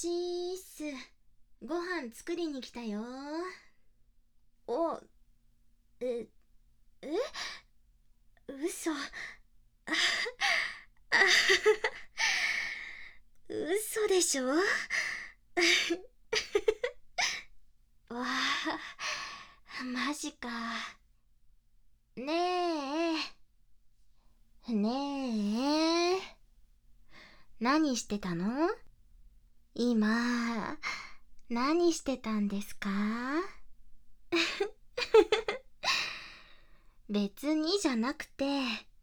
ちーっす。ご飯作りに来たよ。お、え、嘘。嘘でしょ。わあ、マジか。ねえ、何してたの？今、何してたんですか？別にじゃなくて、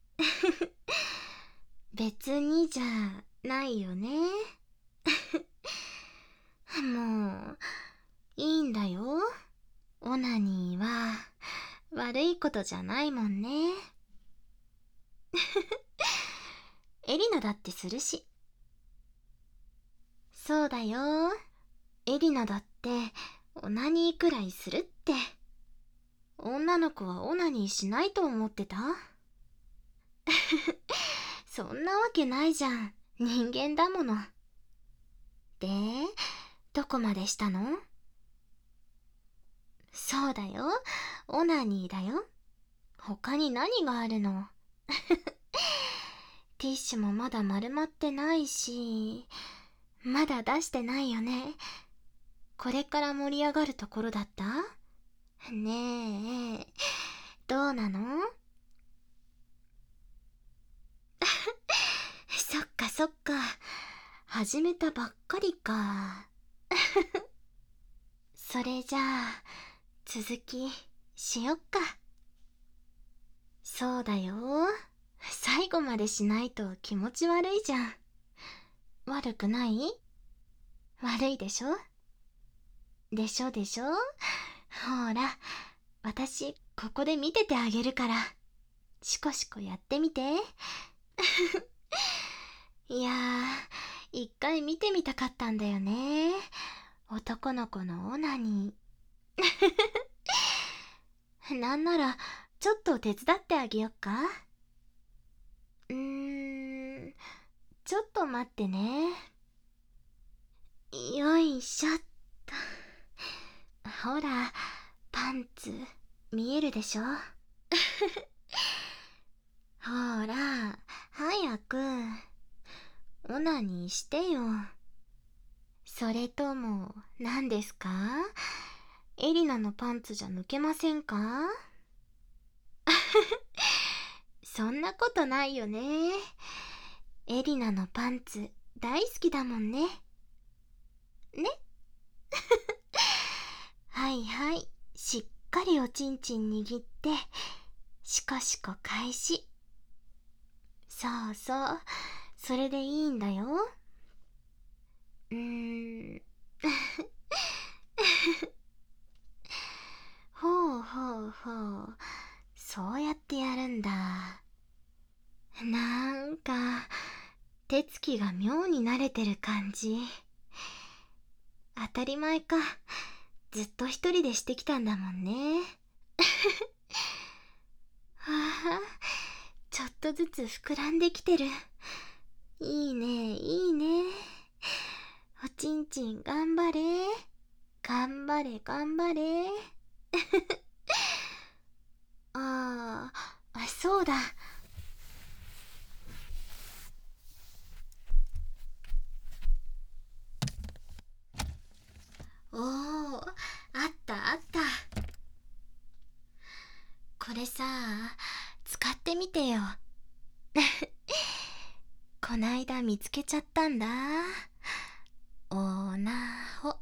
別にじゃないよね。もう、いいんだよ。オナニーは悪いことじゃないもんね。エリナだってするし。そうだよ。エリナだってオナニーくらいするって。女の子はオナニーしないと思ってた？そんなわけないじゃん。人間だもの。で、どこまでしたの？そうだよ。オナニーだよ。他に何があるの？ティッシュもまだ丸まってないし、まだ出してないよね。これから盛り上がるところだった？ねえ、どうなの？そっかそっか。始めたばっかりか。それじゃあ、続きしよっか。そうだよ。最後までしないと気持ち悪いじゃん。悪くない？悪いでしょ？でしょでしょ？ほら、私、ここで見ててあげるから。シコシコやってみて。いやー、一回見てみたかったんだよね。男の子のオナニー。なんなら、ちょっと手伝ってあげよっか？ちょっと待ってね。よいしょっと。ほら、パンツ、見えるでしょ？ほら、早く、オナニーしてよ。それとも、何ですか？エリナのパンツじゃ抜けませんか？そんなことないよね。エリナのパンツ、大好きだもんね。ね？はいはい、しっかりおちんちん握って、シコシコ開始。そうそう、それでいいんだよ。ほうほうほう、そうやってやるんだ。なんか、手つきが妙に慣れてる感じ。当たり前か。ずっと一人でしてきたんだもんね。はあ、ちょっとずつ膨らんできてる。いいね、いいね。おちんちん頑張れ。頑張れ、頑張れ。そうだ。おー、あったあった。これさ、使ってみてよ。こないだ見つけちゃったんだ。おなほ。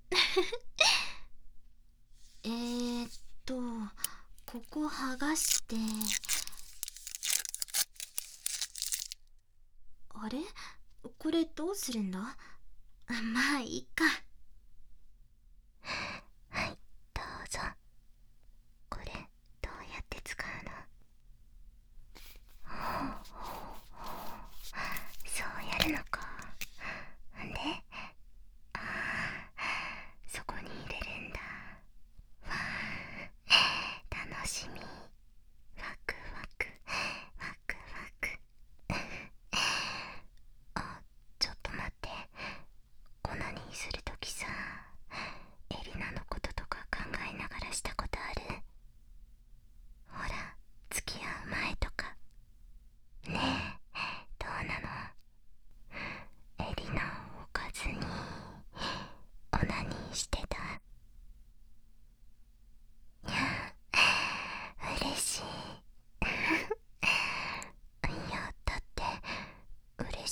えーっと、ここ剥がして、あれ？これどうするんだ？まあいいか。はい、どうぞ。これ、どうやって使うの？そうやるのか。んで、そこに入れるんだ。わあ、楽しみ。ワクワク、ワクワク。あ、ちょっと待って。オナニー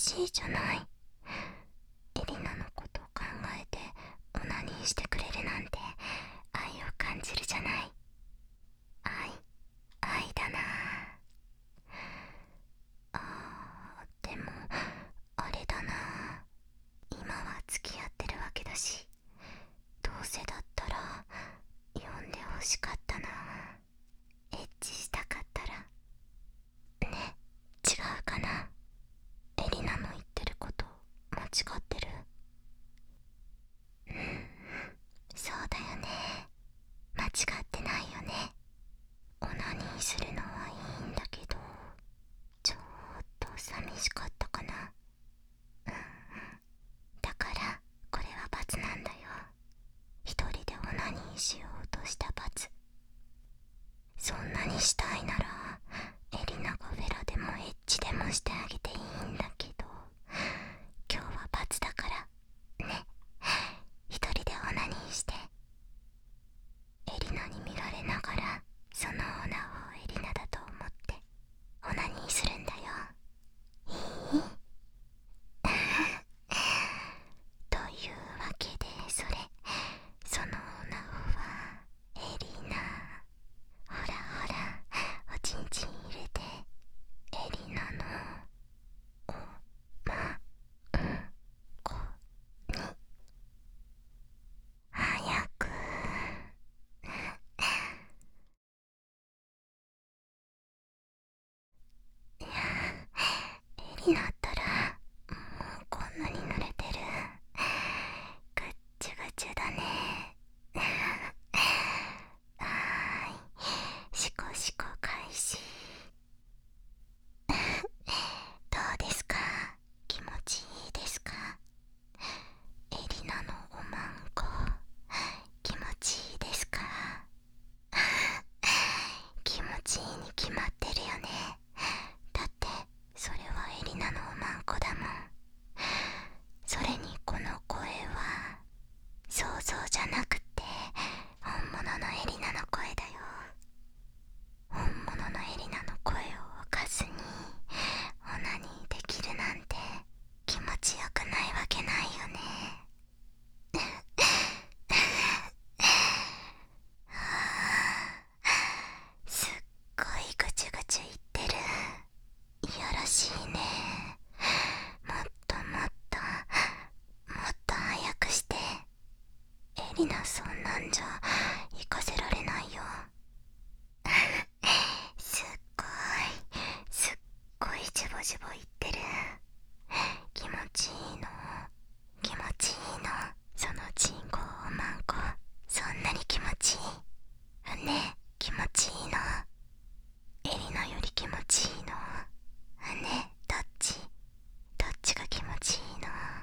しいじゃない。エリナのことを考えてオナニーしてくれるなんて愛を感じるじゃない。愛だな。でもあれだな、今は付き合ってるわけだし、どうせだったら呼んでほしかったな。エッチしたかったら。ね、違うかな。エリナの言ってること間違ってる？そうだよね、間違ってないよね。オナニーするのはいいんだけど、ちょっと寂しかったかな。だからこれは罰なんだよ。一人でオナニーしようとした罰。そんなにしたいならエリナがフェラでもエッチでもしてあげていいんだけど、今日は罰だからね。一人でオナニーして、エリナに見られながらそのオナをエリナだと思ってオナニーするんだよ。いい？というわけで、そのオナはエリナ。ほらほら、おちんちん入れて、エリナのおまんこに早く。いや、エリナったらもうこんなに濡れてる。ぐっちゅぐちゅだね。シコシコ開始。どうですか？気持ちいいですか？エリナのおまんこ気持ちいいですか？気持ちいいに決まってるよね。だってそれはエリナのおまんこだもん。それにこの声は想像じゃなくて本物のエリナの声だよ。本物のエリナの声をおかずにオナニーできるなんて気持ちよくないわけないよね。すっごいぐちゅぐちゅ言ってる。いやらしいね。もっともっと早くして。エリナ、そんなんじゃ行かせられないよ。すっごいジボジボ言ってる。気持ちいいの？気持ちいいの？そのチンコおまんこそんなに気持ちいい？ね、気持ちいいの？エリナより気持ちいいの？ね、どっちが気持ちいいの？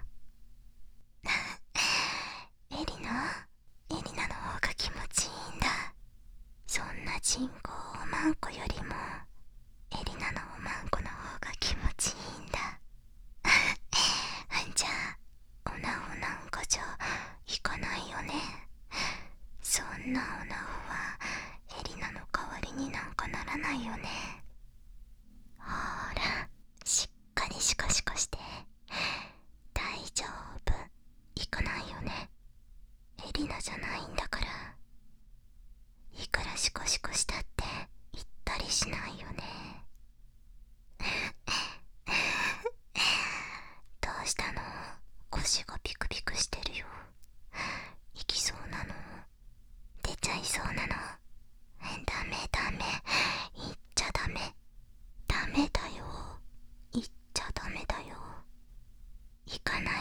エリナの方が気持ちいいんだ。そんなチンコおまんこよりもエリナのおまんこの方が気持ちいいんだ。じゃあオナホなんかじゃいかないよね。そんなオナホはエリナの代わりになんかならないよね。ほら、しっかりシコシコして。大丈夫、いかないよね。エリナじゃないんだから。いくらシコシコしたって行ったりしないよね。どうしたの？腰がピクピクしてるよ。行きそうなの？出ちゃいそうなの？ダメ行っちゃダメ。ダメだよ、行っちゃダメだよ。行かな